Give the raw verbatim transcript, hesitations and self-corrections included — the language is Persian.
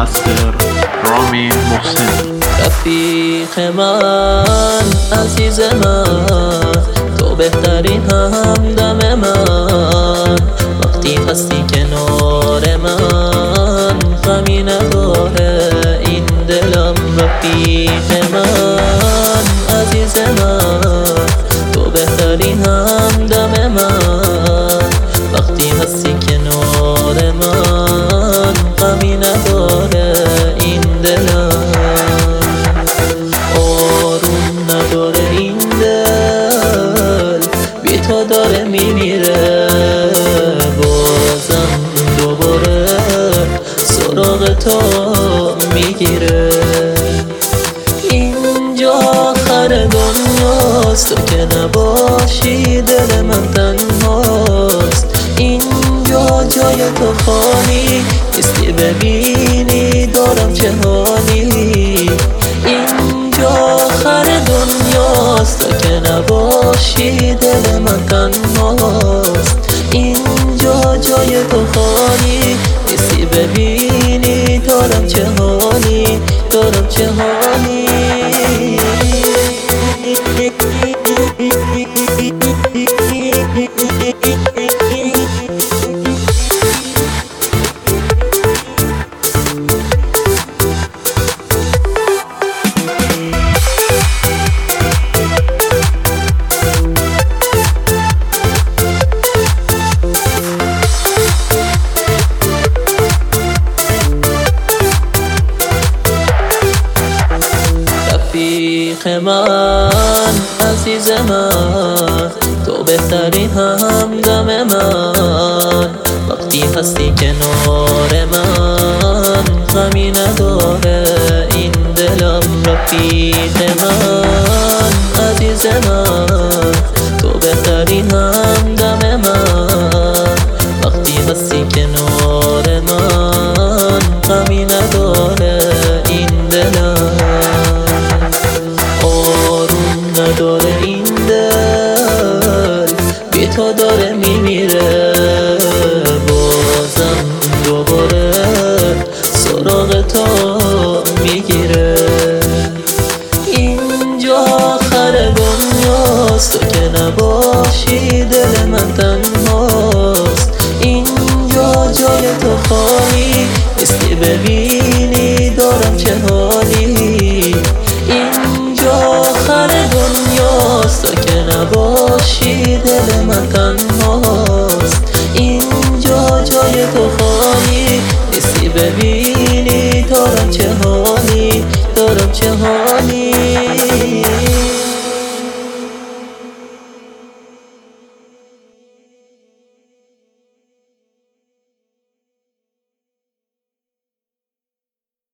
مستر رامی محسن. رفیق من، عزیز من، تو بهترین همدم من. وقتی هستی کنار من غمی نداره این دلم. رفیق من، عزیز من، تو بهترین همدم من. وقتی هستی کنار من غمی نداره این دلم. آروم نداره این دل، بی تو داره میمیره. بازم دوباره سراغ تو میگیره. اینجا آخر دنیاست، تو که نباشی دل من تنهاست. اینجا جای تو خالی نیستی، ببینی دارم چه حالی. اینجا آخر دنیاست، تو که نباشی دل من تنهاست. اینجا جای تو خالی نیستی، ببینی دارم چه حالی، دارم چه حالی. رفیق من، عزیز من، تو بهترین همدم من. وقتی هستی کنار من غمی نداره این دلم. رفیق من، عزیز من، تو بهترین همدم من. وقتی هستی کنار من غمی نداره این دلم. نداره این دل، بی تو داره میمیره. بازم دوباره سراغ تو میگیره. اینجا آخر دنیاست، تو که نباشی دل من تنهاست. اینجا جای تو خالی نیستی، ببینی دارم چه حالی. اینجا آخر دنیاست، تو که نباشی دل من تنهاست.